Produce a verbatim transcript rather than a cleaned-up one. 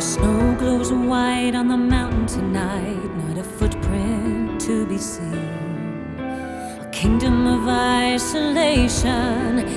Snow glows white on the mountain tonight, not a footprint to be seen. A kingdom of isolation,